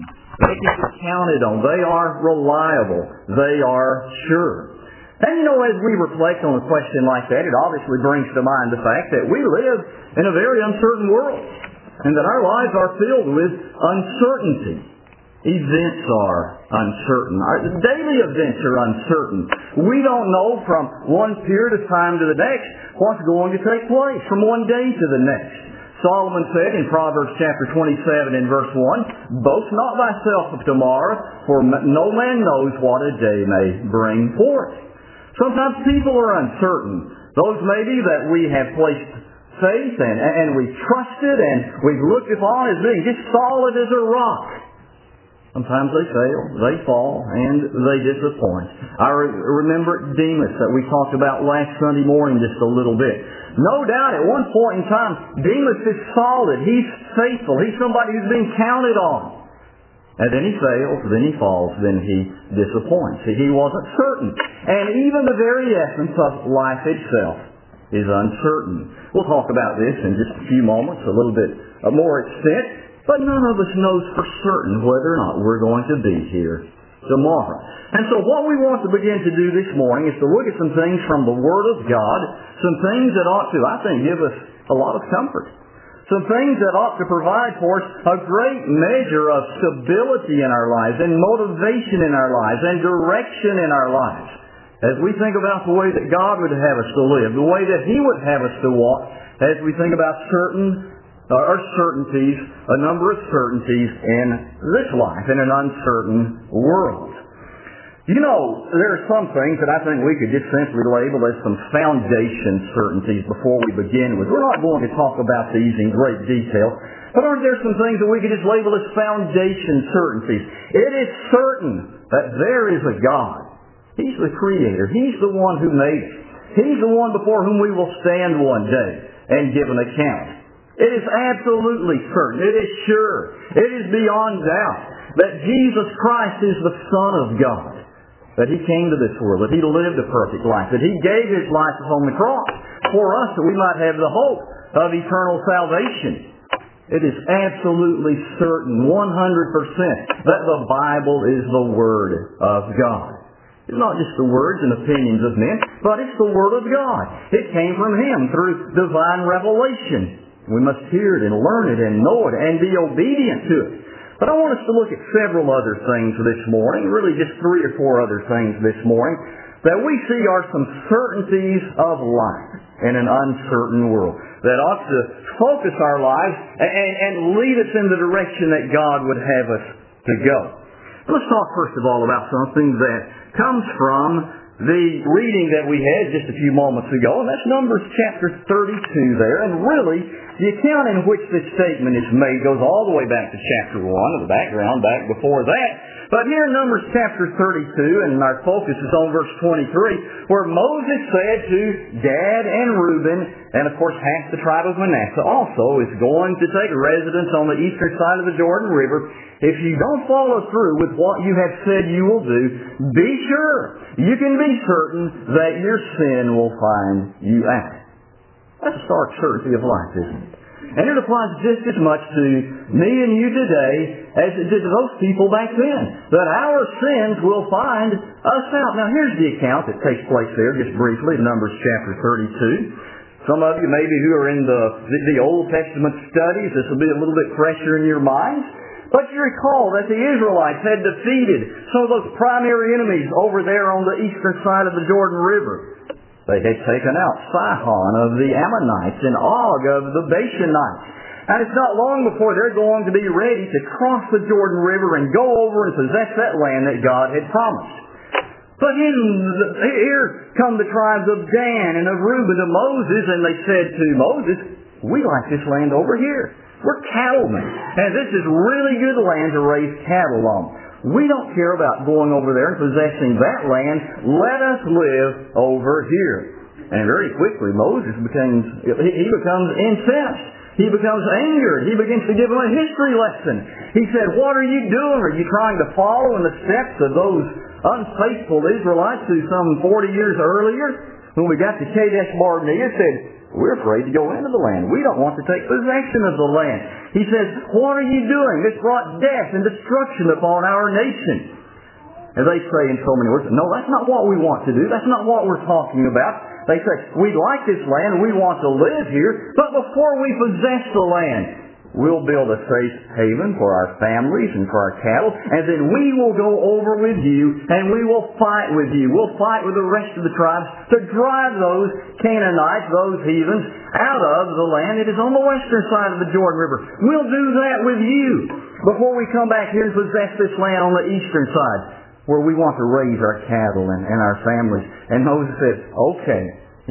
They can be counted on. They are reliable. They are sure. And as we reflect on a question like that, it obviously brings to mind the fact that we live in a very uncertain world, and that our lives are filled with uncertainty. Events are uncertain. Our daily events are uncertain. We don't know from one period of time to the next what's going to take place, from one day to the next. Solomon said in Proverbs chapter 27 and verse 1, "Boast not thyself of tomorrow, for no man knows what a day may bring forth." Sometimes people are uncertain. Those maybe that we have placed faith in and we've trusted and we've looked upon as being just solid as a rock. Sometimes they fail, they fall, and they disappoint. I remember Demas that we talked about last Sunday morning just a little bit. No doubt at one point in time, Demas is solid. He's faithful. He's somebody who's being counted on. And then he fails, then he falls, then he disappoints. He wasn't certain. And even the very essence of life itself is uncertain. We'll talk about this in just a few moments, a little bit more extent. But none of us knows for certain whether or not we're going to be here tomorrow. And so what we want to begin to do this morning is to look at some things from the Word of God, some things that ought to, I think, give us a lot of comfort. Some things that ought to provide for us a great measure of stability in our lives and motivation in our lives and direction in our lives. As we think about the way that God would have us to live, the way that He would have us to walk, as we think about certainties, a number of certainties in this life, in an uncertain world. There are some things that I think we could just simply label as some foundation certainties before we begin with. We're not going to talk about these in great detail, but aren't there some things that we could just label as foundation certainties? It is certain that there is a God. He's the Creator. He's the one who made us. He's the one before whom we will stand one day and give an account. It is absolutely certain. It is sure. It is beyond doubt that Jesus Christ is the Son of God. That He came to this world, that He lived a perfect life, that He gave His life upon the cross for us that we might have the hope of eternal salvation. It is absolutely certain, 100%, that the Bible is the Word of God. It's not just the words and opinions of men, but it's the Word of God. It came from Him through divine revelation. We must hear it and learn it and know it and be obedient to it. But I want us to look at several other things this morning, really just 3 or 4 other things this morning, that we see are some certainties of life in an uncertain world that ought to focus our lives and lead us in the direction that God would have us to go. Let's talk first of all about something that comes from the reading that we had just a few moments ago, and that's Numbers chapter 32 there. And really, the account in which this statement is made goes all the way back to chapter 1, of the background, back before that. But here in Numbers chapter 32, and our focus is on verse 23, where Moses said to Gad and Reuben, and of course half the tribe of Manasseh also is going to take residence on the eastern side of the Jordan River. If you don't follow through with what you have said you will do, be sure, you can be certain that your sin will find you out. That's a stark certainty of life, isn't it? And it applies just as much to me and you today as it did to those people back then. That our sins will find us out. Now here's the account that takes place there, just briefly, in Numbers chapter 32. Some of you maybe who are in the Old Testament studies, this will be a little bit fresher in your minds. But you recall that the Israelites had defeated some of those primary enemies over there on the eastern side of the Jordan River. They had taken out Sihon of the Ammonites and Og of the Bashanites. And it's not long before they're going to be ready to cross the Jordan River and go over and possess that land that God had promised. But here come the tribes of Dan and of Reuben to Moses, and they said to Moses, "We like this land over here. We're cattlemen, and this is really good land to raise cattle on. We don't care about going over there and possessing that land. Let us live over here." And very quickly Moses becomes incensed. He becomes angered. He begins to give them a history lesson. He said, "What are you doing? Are you trying to follow in the steps of those unfaithful Israelites who some 40 years earlier, when we got to Kadesh Barnea, said, we're afraid to go into the land. We don't want to take possession of the land. He says, what are you doing? This brought death and destruction upon our nation. And they say in so many words, no, that's not what we want to do. That's not what we're talking about. They say, we like this land. We want to live here. But before we possess the land, we'll build a safe haven for our families and for our cattle, and then we will go over with you, and we will fight with you. We'll fight with the rest of the tribes to drive those Canaanites, those heathens, out of the land that is on the western side of the Jordan River. We'll do that with you before we come back here and possess this land on the eastern side, where we want to raise our cattle and our families. And Moses said, okay,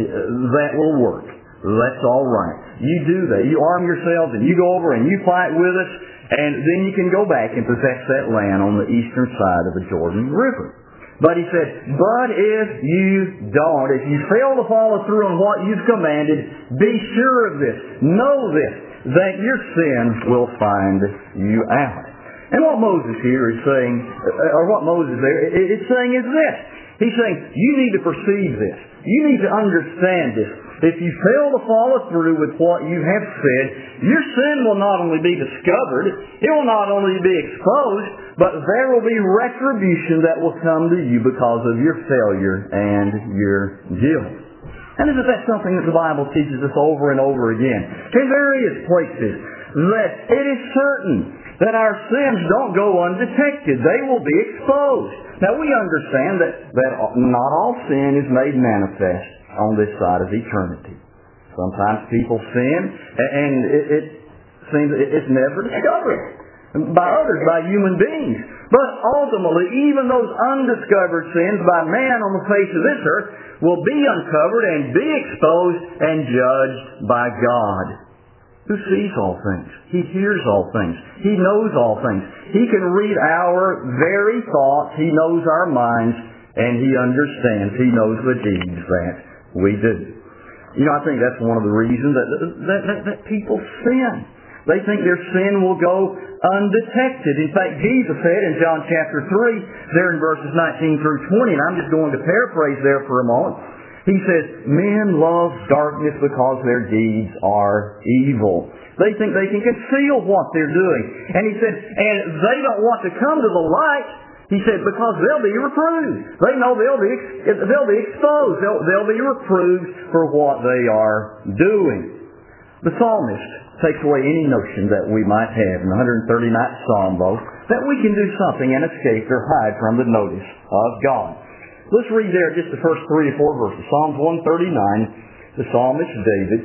that will work. That's all right. You do that. You arm yourselves and you go over and you fight with us, and then you can go back and possess that land on the eastern side of the Jordan River. But he said, but if you don't, if you fail to follow through on what you've commanded, be sure of this. Know this, that your sin will find you out. And what Moses here is saying, or what Moses there is saying is this. He's saying, you need to perceive this. You need to understand this. If you fail to follow through with what you have said, your sin will not only be discovered, it will not only be exposed, but there will be retribution that will come to you because of your failure and your guilt. And isn't that something that the Bible teaches us over and over again? In various places, that it is certain that our sins don't go undetected. They will be exposed. Now we understand that not all sin is made manifest on this side of eternity. Sometimes people sin, and it seems it's never discovered by others, by human beings. But ultimately, even those undiscovered sins by man on the face of this earth will be uncovered and be exposed and judged by God, who sees all things. He hears all things. He knows all things. He can read our very thoughts. He knows our minds, and He understands. He knows the deeds that we do. You know, I think that's one of the reasons that people sin. They think their sin will go undetected. In fact, Jesus said in John chapter 3, there in verses 19 through 20, and I'm just going to paraphrase there for a moment. He says, men love darkness because their deeds are evil. They think they can conceal what they're doing. And he said, and they don't want to come to the light, he said, because they'll be reproved. They know they'll be exposed. They'll be reproved for what they are doing. The psalmist takes away any notion that we might have in the 139th Psalm, though, that we can do something and escape or hide from the notice of God. Let's read there just the first 3 or 4 verses. Psalms 139, the psalmist David,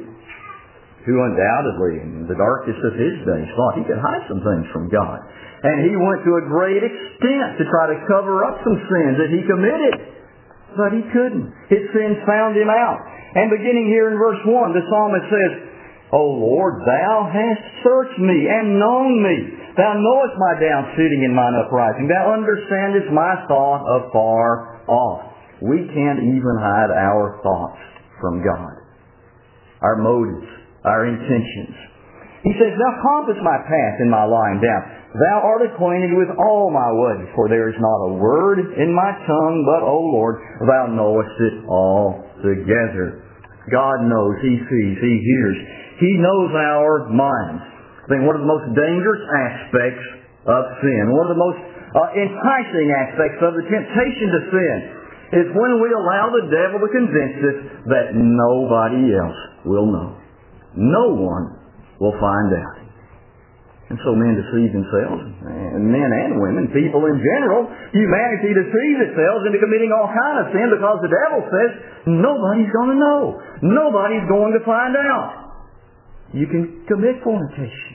who undoubtedly in the darkest of his days thought he could hide some things from God. And he went to a great extent to try to cover up some sins that he committed. But he couldn't. His sins found him out. And beginning here in verse 1, the psalmist says, O Lord, Thou hast searched me and known me. Thou knowest my down sitting and mine uprising. Thou understandest my thought afar off. We can't even hide our thoughts from God. Our motives, our intentions. He says, Thou compass my path in my lying down. Thou art acquainted with all my ways, for there is not a word in my tongue, but, O Lord, Thou knowest it all together. God knows, He sees, He hears. He knows our minds. I think one of the most dangerous aspects of sin, one of the most enticing aspects of the temptation to sin, is when we allow the devil to convince us that nobody else will know. No one will find out. And so men deceive themselves, and men and women, people in general, humanity deceives itself into committing all kind of sin because the devil says, nobody's going to know. Nobody's going to find out. You can commit fornication.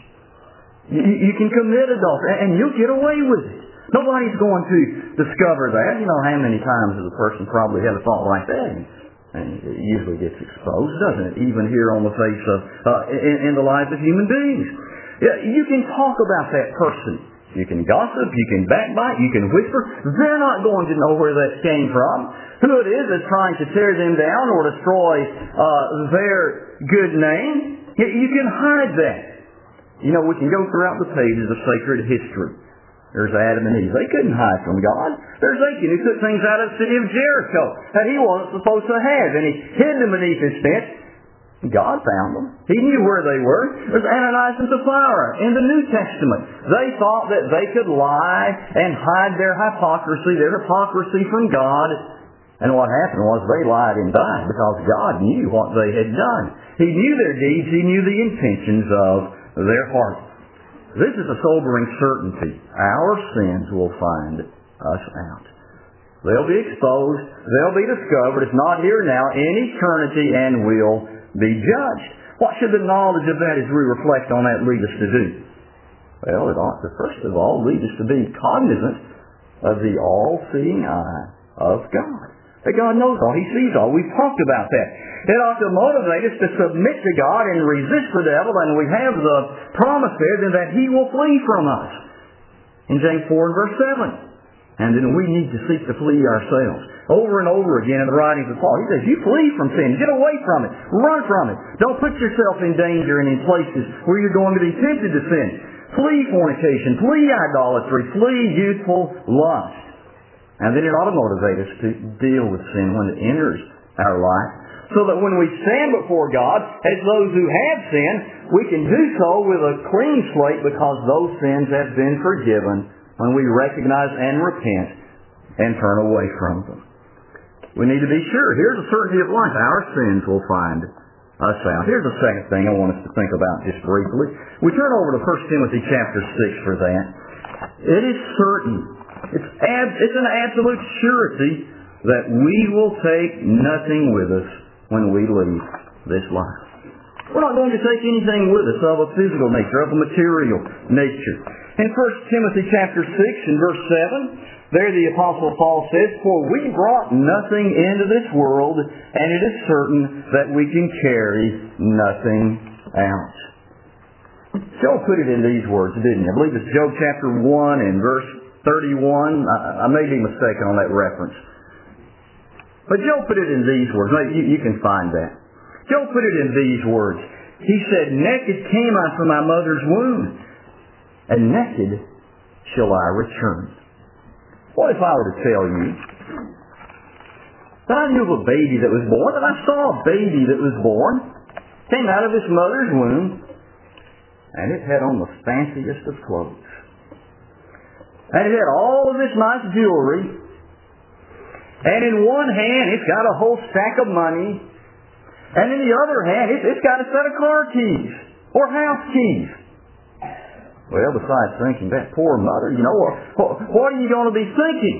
You can commit adultery, and you'll get away with it. Nobody's going to discover that. You know how many times a person probably had a thought like that, and it usually gets exposed, doesn't it? Even here on the face of, in the lives of human beings. Yeah, you can talk about that person. You can gossip, you can backbite, you can whisper. They're not going to know where that came from. Who it is that's trying to tear them down or destroy their good name. You can hide that. You know, we can go throughout the pages of sacred history. There's Adam and Eve. They couldn't hide from God. There's Achan who took things out of the city of Jericho that he wasn't supposed to have, and he hid them beneath his tent. God found them. He knew where they were. There's Ananias and Sapphira in the New Testament. They thought that they could lie and hide their hypocrisy from God. And what happened was they lied and died because God knew what they had done. He knew their deeds. He knew the intentions of their heart. This is a sobering certainty. Our sins will find us out. They'll be exposed. They'll be discovered. It's not here now, in eternity, and will be judged. What should the knowledge of that as we reflect on that lead us to do? Well, it ought to, first of all, lead us to be cognizant of the all-seeing eye of God. That God knows all. He sees all. We've talked about that. It ought to motivate us to submit to God and resist the devil, and we have the promise there that He will flee from us. In James 4 and verse 7. And then we need to seek to flee ourselves. Over and over again in the writings of Paul, he says, you flee from sin. Get away from it. Run from it. Don't put yourself in danger and in places where you're going to be tempted to sin. Flee fornication. Flee idolatry. Flee youthful lust. And then it ought to motivate us to deal with sin when it enters our life, so that when we stand before God as those who have sinned, we can do so with a clean slate because those sins have been forgiven when we recognize and repent and turn away from them. We need to be sure. Here's a certainty of life. Our sins will find us out. Here's the second thing I want us to think about just briefly. We turn over to 1 Timothy chapter 6 for that. It is certain. It's an absolute surety that we will take nothing with us when we leave this life. We're not going to take anything with us of a physical nature, of a material nature. In 1 Timothy chapter 6 and verse 7, there the Apostle Paul says, for we brought nothing into this world, and it is certain that we can carry nothing out. Job put it in these words, didn't he? I believe it's Job chapter 1 and verse 31. I may be mistaken on that reference. But Job put it in these words. Maybe you can find that. Job put it in these words. He said, naked came I from my mother's womb, and naked shall I return. What if I were to tell you that I knew of a baby that was born, that I saw a baby that was born, came out of its mother's womb, and it had on the fanciest of clothes. And it had all of this nice jewelry, and in one hand it's got a whole stack of money, and in the other hand it's got a set of car keys or house keys. Well, besides thinking, that poor mother, what are you going to be thinking?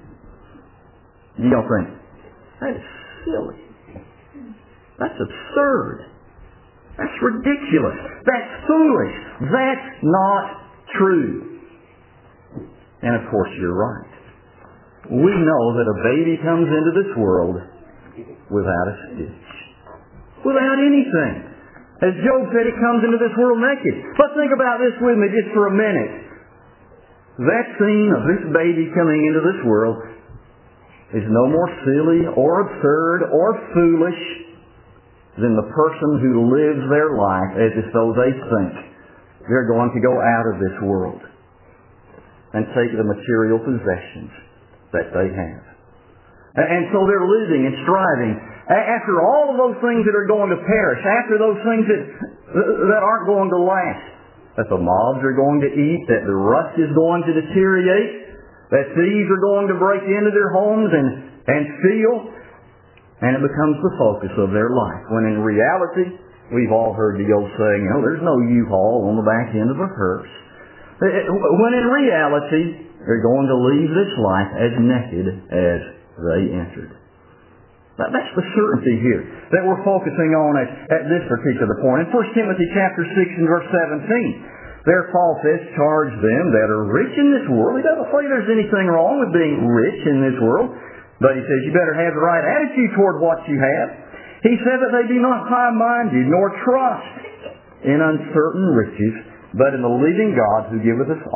You're going to think, that is silly. That's absurd. That's ridiculous. That's foolish. That's not true. And of course, you're right. We know that a baby comes into this world without a stitch. Without anything. As Job said, it comes into this world naked. But think about this with me just for a minute. That scene of this baby coming into this world is no more silly or absurd or foolish than the person who lives their life as if though they think they're going to go out of this world and take the material possessions that they have. And so they're living and striving after all of those things that are going to perish, after those things that aren't going to last, that the moths are going to eat, that the rust is going to deteriorate, that thieves are going to break into their homes and steal, and it becomes the focus of their life. When in reality, we've all heard the old saying, there's no U-Haul on the back end of a hearse. When in reality, they're going to leave this life as naked as they entered. That's the certainty here that we're focusing on at this particular point. In 1 Timothy chapter 6 and verse 17, there Paul says, charge them that are rich in this world. He doesn't say there's anything wrong with being rich in this world, but he says you better have the right attitude toward what you have. He said that they be not high-minded, nor trust in uncertain riches, but in the living God who giveth us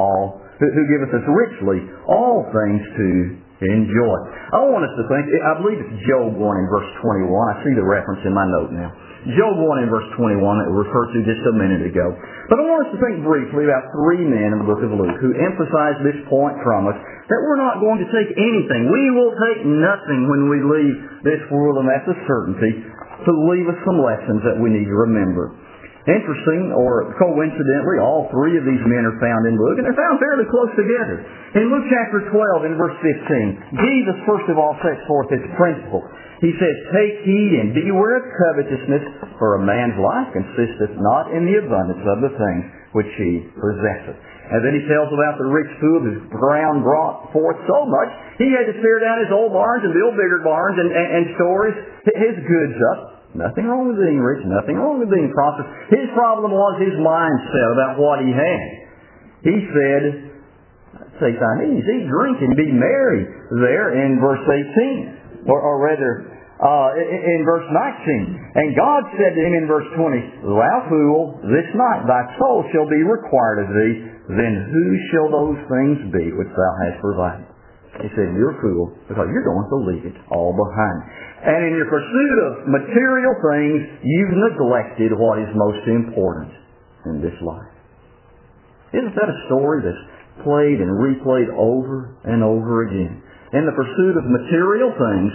richly all things to enjoy. I want us to think, I believe it's Job 1 in verse 21. I see the reference in my note now. Job 1 in verse 21 that we referred to just a minute ago. But I want us to think briefly about three men in the book of Luke who emphasize this point from us, that we're not going to take anything. We will take nothing when we leave this world, and that's a certainty. to leave us some lessons that we need to remember. Interesting, or coincidentally, all three of these men are found in Luke, and they're found fairly close together. In Luke chapter 12, in verse 15, Jesus first of all sets forth this principle. He says, "Take heed and beware of covetousness, for a man's life consisteth not in the abundance of the things which he possesseth." And then he tells about the rich fool whose ground brought forth so much, he had to tear down his old barns and build bigger barns and store his goods up. Nothing wrong with being rich, nothing wrong with being prosperous. His problem was his mindset about what he had. He said, "Take thine ease, eat, drink, and be merry," there in verse 18. Or rather, in verse 19. And God said to him in verse 20, "Thou fool, this night thy soul shall be required of thee. Then who shall those things be which thou hast provided?" He said, "You're a fool, because you're going to leave it all behind. And in your pursuit of material things, you've neglected what is most important in this life." Isn't that a story that's played and replayed over and over again? In the pursuit of material things,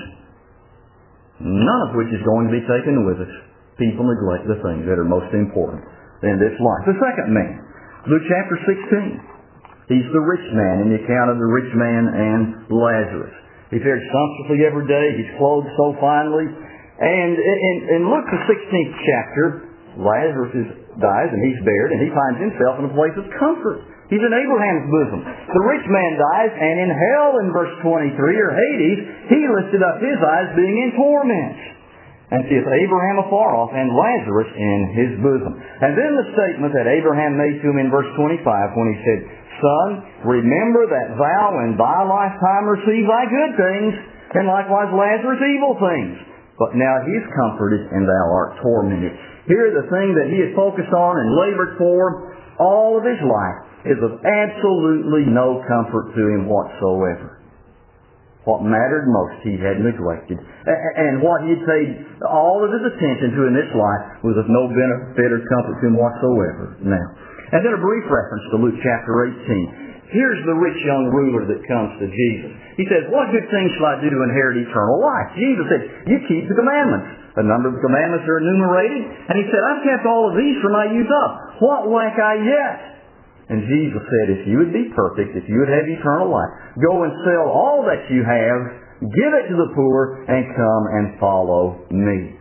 none of which is going to be taken with us, people neglect the things that are most important in this life. The second man, Luke chapter 16. He's the rich man in the account of the rich man and Lazarus. He fared sumptuously every day. He's clothed so finely. And in Luke the 16th chapter, Lazarus dies and he's buried, and he finds himself in a place of comfort. He's in Abraham's bosom. The rich man dies, and in hell in verse 23, or Hades, he lifted up his eyes being in torments, and seeth Abraham afar off, and Lazarus in his bosom. And then the statement that Abraham made to him in verse 25, when he said, "Son, remember that thou in thy lifetime received thy good things, and likewise Lazarus evil things. But now he is comforted, and thou art tormented." Here the thing that he had focused on and labored for all of his life is of absolutely no comfort to him whatsoever. What mattered most he had neglected. And what he had paid all of his attention to in this life was of no benefit or comfort to him whatsoever now. And then a brief reference to Luke chapter 18. Here's the rich young ruler that comes to Jesus. He says, "What good thing shall I do to inherit eternal life?" Jesus said, "You keep the commandments." A number of the commandments are enumerated. And he said, "I've kept all of these from my youth up. What lack I yet?" And Jesus said, "If you would be perfect, if you would have eternal life, go and sell all that you have, give it to the poor, and come and follow me."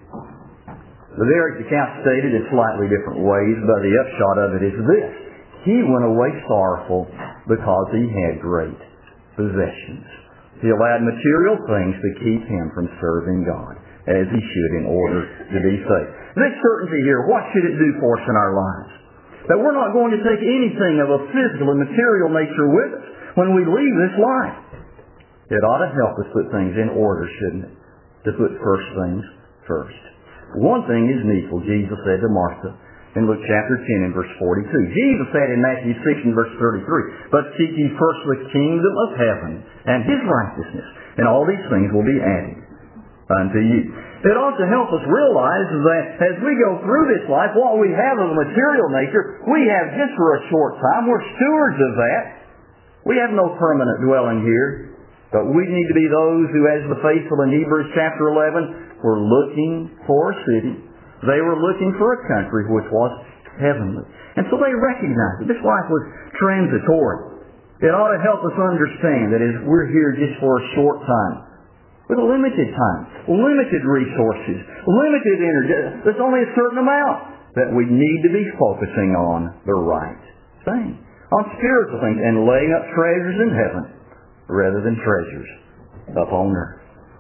The very account stated in slightly different ways, but the upshot of it is this. He went away sorrowful because he had great possessions. He allowed material things to keep him from serving God as he should in order to be saved. This certainty here, what should it do for us in our lives? That we're not going to take anything of a physical and material nature with us when we leave this life. It ought to help us put things in order, shouldn't it? To put first things first. One thing is needful, Jesus said to Martha in Luke chapter 10 and verse 42. Jesus said in Matthew 6 and verse 33, "But seek ye first the kingdom of heaven and his righteousness, and all these things will be added unto you." It ought to help us realize that as we go through this life, what we have of a material nature, we have just for a short time. We're stewards of that. We have no permanent dwelling here. But we need to be those who, as the faithful in Hebrews chapter 11, were looking for a city. They were looking for a country which was heavenly. And so they recognized that this life was transitory. It ought to help us understand that as we're here just for a short time, with a limited time, limited resources, limited energy, there's only a certain amount that we need to be focusing on the right thing, on spiritual things, and laying up treasures in heaven rather than treasures upon earth.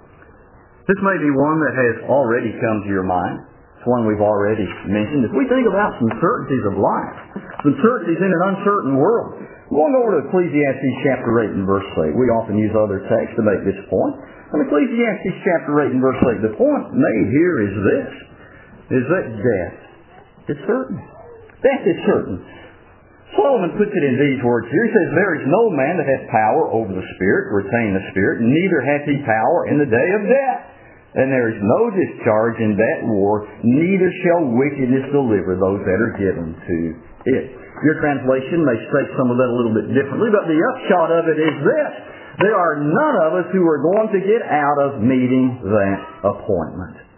This may be one that has already come to your mind. It's one we've already mentioned. If we think about some certainties of life, some certainties in an uncertain world, going over to Ecclesiastes chapter 8 and verse 8. We often use other texts to make this point. In Ecclesiastes chapter 8 and verse 8, the point made here is this, is that death is certain. Death is certain. Solomon puts it in these words here. He says, "There is no man that hath power over the spirit, to retain the spirit, neither hath he power in the day of death. And there is no discharge in that war, neither shall wickedness deliver those that are given to it." Your translation may state some of that a little bit differently, but the upshot of it is this. There are none of us who are going to get out of meeting that appointment.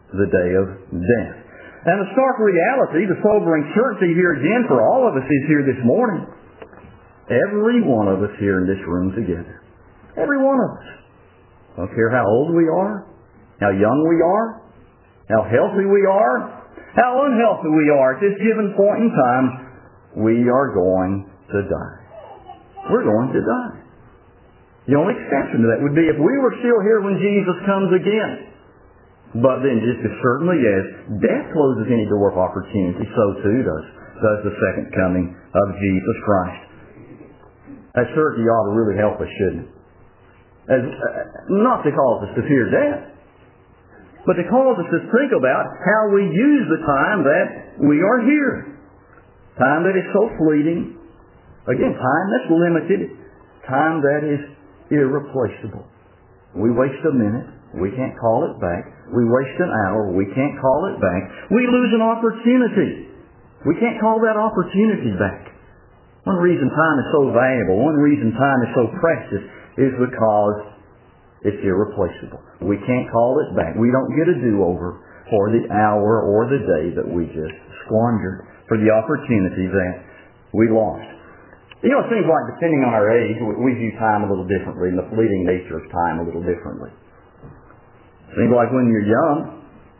the day of death. And the stark reality, the sobering certainty here again for all of us is here this morning. Every one of us here in this room together. Every one of us. I don't care how old we are, how young we are, how healthy we are, how unhealthy we are. At this given point in time, we are going to die. We're going to die. The only exception to that would be if we were still here when Jesus comes again. But then just as certainly as death closes any door of opportunity, so too does the second coming of Jesus Christ. That certainty ought to really help us, shouldn't it? Not to cause us to fear death, but to cause us to think about how we use the time that we are here. Time that is so fleeting. Again, time that's limited. Time that is irreplaceable. We waste a minute, we can't call it back. We waste an hour, we can't call it back. We lose an opportunity. We can't call that opportunity back. One reason time is so valuable, one reason time is so precious, is because it's irreplaceable. We can't call it back. We don't get a do-over for the hour or the day that we just squandered, for the opportunity that we lost. You know, it seems like depending on our age, we view time a little differently, and the fleeting nature of time a little differently. It seems like when you're young,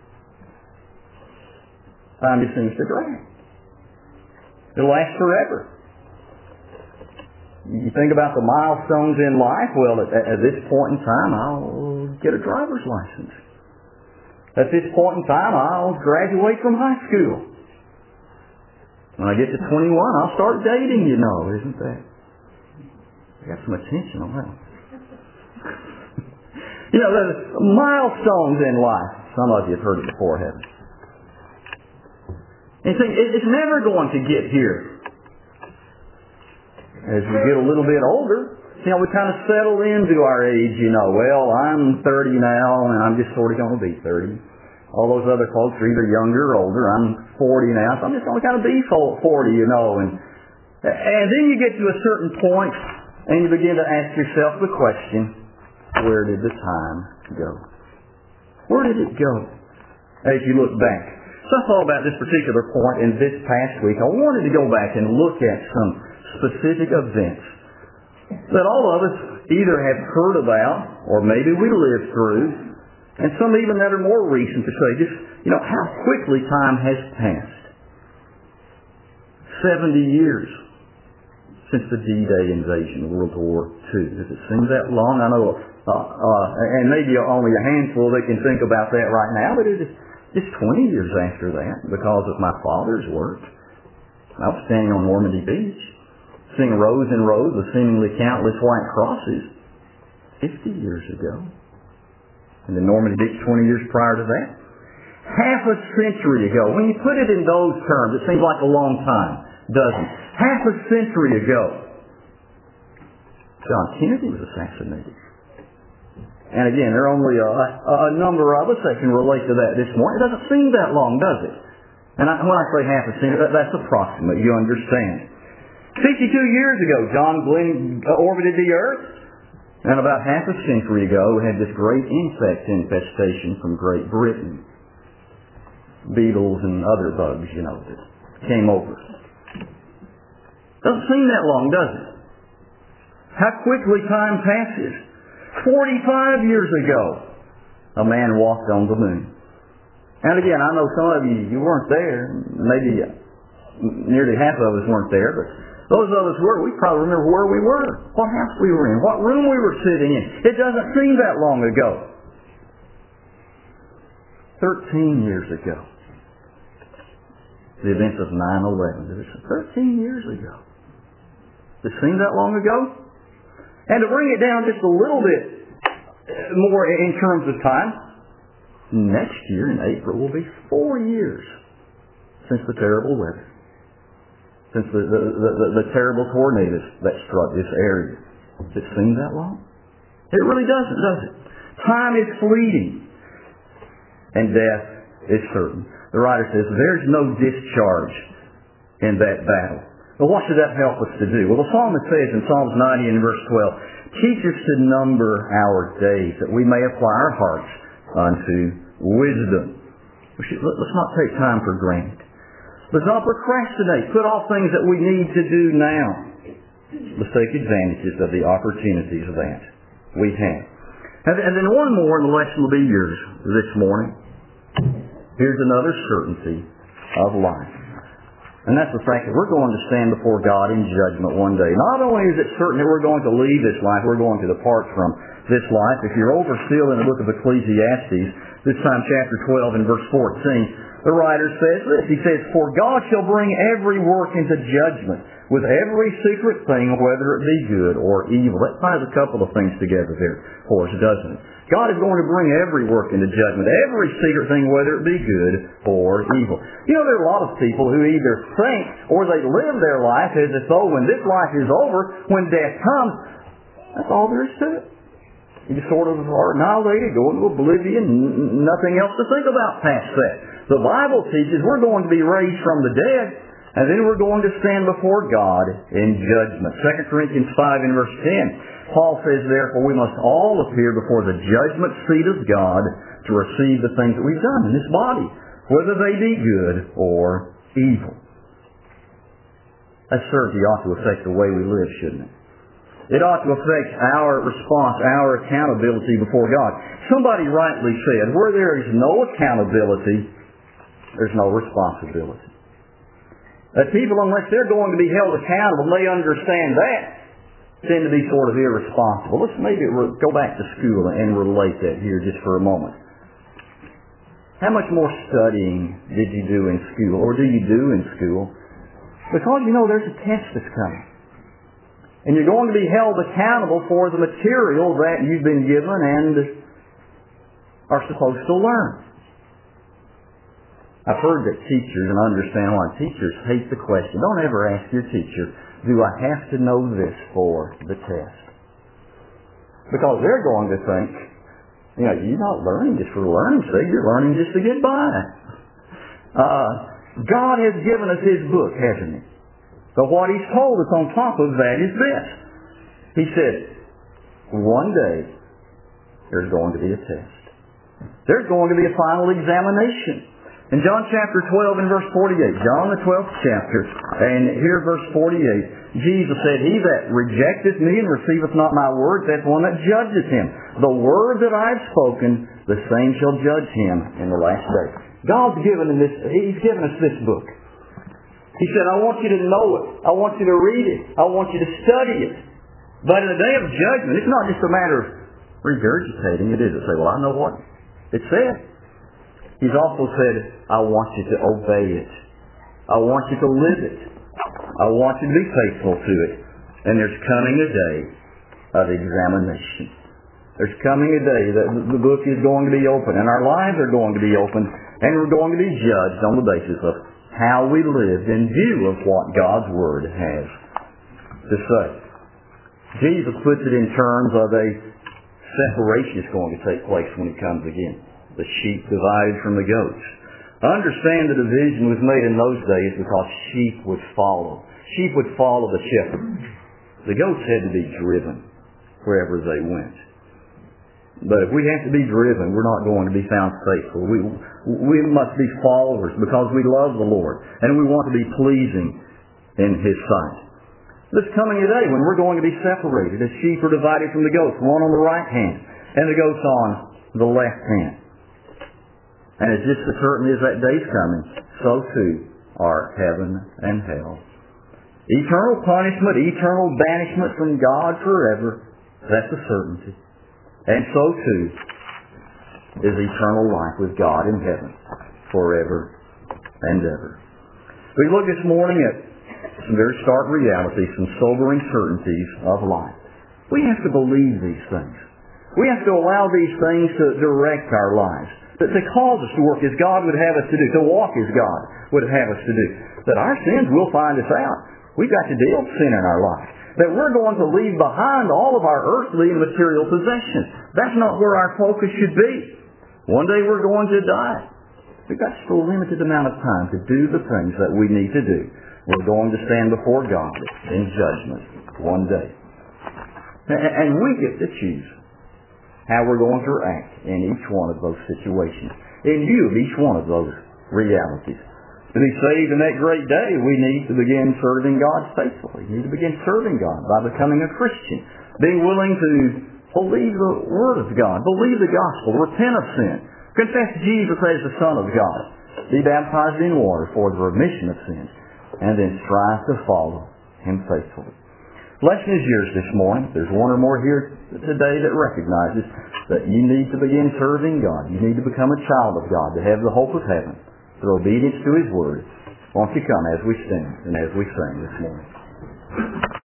time just seems to drag. It'll last forever. You think about the milestones in life, well, at this point in time, I'll get a driver's license. At this point in time, I'll graduate from high school. When I get to 21, I'll start dating, you know. Isn't that? I got some attention on that. You know, the milestones in life. Some of you have heard it before, haven't you? And you think, it's never going to get here. As we get a little bit older, you know, we kind of settle into our age, you know. Well, I'm 30 now, and I'm just sort of going to be 30. All those other folks are either younger or older. I'm 40 now, so I'm just going to kind of be 40, you know. And then you get to a certain point, and you begin to ask yourself the question, where did the time go? Where did it go? As you look back. So I thought about this particular point in this past week. I wanted to go back and look at some specific events that all of us either have heard about, or maybe we lived through, and some even that are more recent to say, just, you know, how quickly time has passed. 70 years since the D-Day invasion of World War II. Does it seem that long? I know, and maybe only a handful that can think about that right now, but it's 20 years after that because of my father's work. I was standing on Normandy Beach, seeing rows and rows of seemingly countless white crosses 50 years ago. And then Normandy Beach 20 years prior to that. Half a century ago. When you put it in those terms, it seems like a long time, doesn't it? Half a century ago, John Kennedy was assassinated. And again, there are only a number of us that can relate to that this morning. It doesn't seem that long, does it? And when I say half a century, that's approximate. You understand. 52 years ago, John Glenn orbited the Earth. And about half a century ago, we had this great insect infestation from Great Britain. Beetles and other bugs, you know, that came over. Doesn't seem that long, does it? How quickly time passes. 45 years ago, a man walked on the moon. And again, I know some of you weren't there. Maybe nearly half of us weren't there, but those of us were, we probably remember where we were, what house we were in, what room we were sitting in. It doesn't seem that long ago. 13 years ago. The events of 9/11. It was 13 years ago. Does it seem that long ago? And to bring it down just a little bit more in terms of time, next year in April will be 4 years since the terrible weather. Since the terrible tornadoes that struck this area. Does it seem that long? It really doesn't, does it? Time is fleeting. And death is certain. The writer says, there's no discharge in that battle. Well, what should that help us to do? Well, the psalmist says in Psalms 90 and verse 12, teach us to number our days, that we may apply our hearts unto wisdom. Let's not take time for granted. Let's not procrastinate. Put off things that we need to do now. Let's take advantages of the opportunities that we have. And then one more, and the lesson will be yours this morning. Here's another certainty of life. And that's the fact that we're going to stand before God in judgment one day. Not only is it certain that we're going to leave this life, we're going to depart from this life. If you're over still in the book of Ecclesiastes, this time chapter 12 and verse 14, the writer says this. He says, "For God shall bring every work into judgment, with every secret thing, whether it be good or evil." That ties a couple of things together there for us, doesn't it? God is going to bring every work into judgment, every secret thing, whether it be good or evil. You know, there are a lot of people who either think or they live their life as if though when this life is over, when death comes, that's all there is to it. You sort of are annihilated, go into oblivion, nothing else to think about past that. The Bible teaches we're going to be raised from the dead, and then we're going to stand before God in judgment. 2 Corinthians 5 and verse 10, Paul says, "Therefore we must all appear before the judgment seat of God to receive the things that we've done in this body, whether they be good or evil." That certainty ought to affect the way we live, shouldn't it? It ought to affect our response, our accountability before God. Somebody rightly said, where there is no accountability, there's no responsibility. That people, unless they're going to be held accountable, they understand that, tend to be sort of irresponsible. Let's maybe go back to school and relate that here just for a moment. How much more studying did you do in school, or do you do in school? Because you know there's a test that's coming. And you're going to be held accountable for the material that you've been given and are supposed to learn. I've heard that teachers, and I understand why teachers hate the question. Don't ever ask your teacher, do I have to know this for the test? Because they're going to think, you know, you're not learning just for learning's sake, you're learning just to get by. God has given us His book, hasn't He? But what He's told us on top of that is this. He said, one day there's going to be a test. There's going to be a final examination. In John chapter 12 and verse 48, John the 12th chapter, and here verse 48, Jesus said, "He that rejecteth me and receiveth not my word, that's one that judgeth him. The word that I have spoken, the same shall judge him in the last day." God's given him this, He's given us this book. He said, "I want you to know it. I want you to read it. I want you to study it." But in the day of judgment, it's not just a matter of regurgitating it, is it? Say, "Well, I know what it said." He's also said, "I want you to obey it. I want you to live it. I want you to be faithful to it." And there's coming a day of examination. There's coming a day that the book is going to be open, and our lives are going to be open, and we're going to be judged on the basis of how we lived in view of what God's Word has to say. Jesus puts it in terms of a separation that's going to take place when He comes again. The sheep divided from the goats. I understand the division was made in those days because sheep would follow. Sheep would follow the shepherd. The goats had to be driven wherever they went. But if we have to be driven, we're not going to be found faithful. We must be followers because we love the Lord and we want to be pleasing in His sight. There's coming a day when we're going to be separated as sheep are divided from the goats, one on the right hand and the goats on the left hand. And as just as certain as that day's coming, so too are heaven and hell. Eternal punishment, eternal banishment from God forever, that's a certainty. And so too is eternal life with God in heaven forever and ever. We look this morning at some very stark realities, some sobering certainties of life. We have to believe these things. We have to allow these things to direct our lives, to cause us to work as God would have us to do, to walk as God would have us to do. That our sins will find us out. We've got to deal with sin in our life. That we're going to leave behind all of our earthly and material possessions. That's not where our focus should be. One day we're going to die. We've got just a limited amount of time to do the things that we need to do. We're going to stand before God in judgment one day. And we get to choose how we're going to act in each one of those situations. in view of each one of those realities. To be saved in that great day, we need to begin serving God faithfully. We need to begin serving God by becoming a Christian, being willing to believe the Word of God, believe the gospel, repent of sin, confess Jesus as the Son of God, be baptized in water for the remission of sins, and then strive to follow Him faithfully. The lesson is yours this morning. There's one or more here today that recognizes that you need to begin serving God. You need to become a child of God, to have the hope of heaven, through obedience to His Word. Won't you come as we stand and as we sing this morning?